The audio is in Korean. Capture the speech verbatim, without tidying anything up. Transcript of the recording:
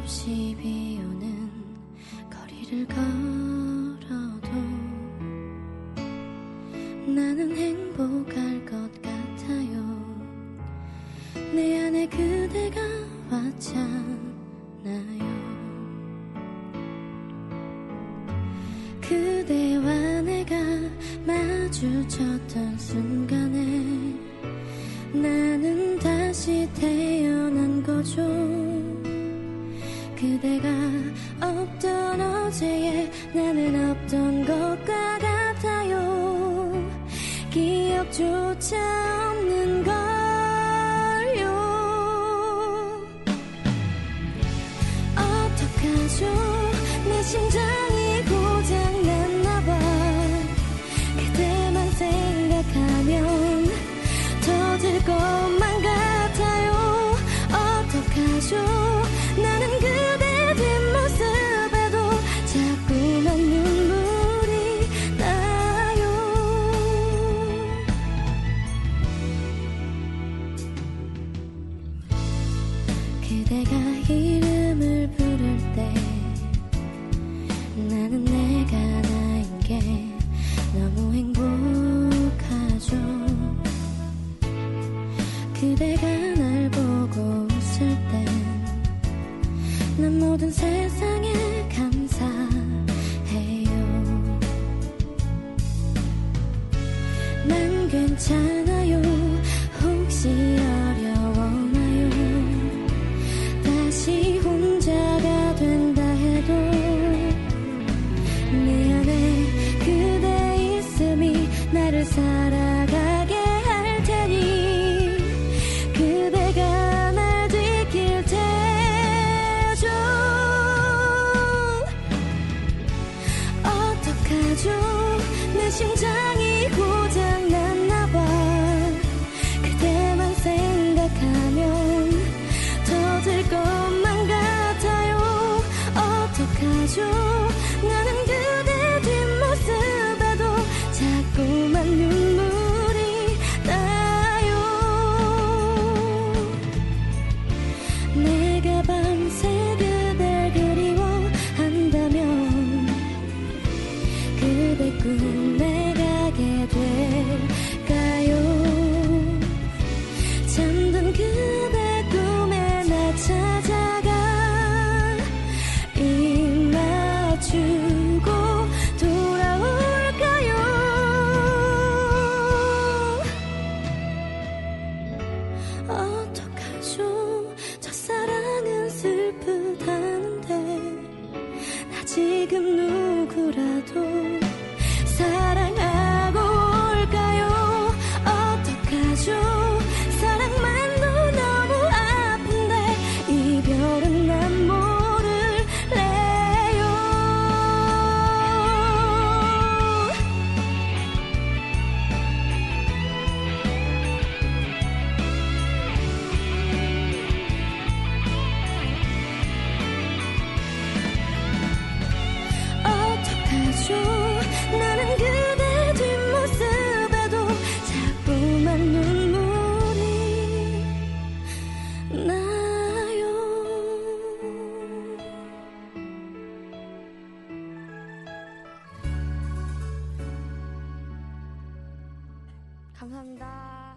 없이 비오는 거리를 걸어도 나는 행복할 것 같아요. 내 안에 그대가 왔잖아요. 그대와 내가 마주쳤던 순간에 나는 다시 태어난 거죠. 그대가 없던 어제에 나는 없던 것과 같아요. 기억조차 없는 걸요. 어떡하죠? 내 심장이 고장났나봐. 그대만 생각하면 터질 것만 같아요. 어떡하죠? 나는 그대 뒷모습에도 자꾸만 눈물이 나요. 그대가 이름을 부를 때 나는 내가 나인 게 너무 행복하죠. 그대가 날 보고 웃을 땐 난 모든 세상에 감사해요. 난 괜찮아요. 혹시 어려워나요? 다시 혼자가 된다 해도 내 안에 그대 있음이 나를 살아가게 할 테니 그대가 날 지킬 테죠. 어떡하죠? 내 심장이 고장났나봐. 그대만 생각하면 터질 것만 같아요. 어떡하죠? 나는 그대 뒷모습에도 자꾸만 눈물이 나요. 내가 밤새 그댈 그리워한다면 그대 꿈에 가게 될까요? 잠든 그대 꿈에 나 찾아가 입 맞추고 돌아올까요? 어떡하죠? 첫사랑은 슬프다는데 나 지금 누구라도 사랑하고 올까요? 어떡하죠? 사랑만도 너무 아픈데 이별은 난 모를래요. 어떡하죠? 나는 그대 뒷모습에도 자꾸만 눈물이 나요. 감사합니다.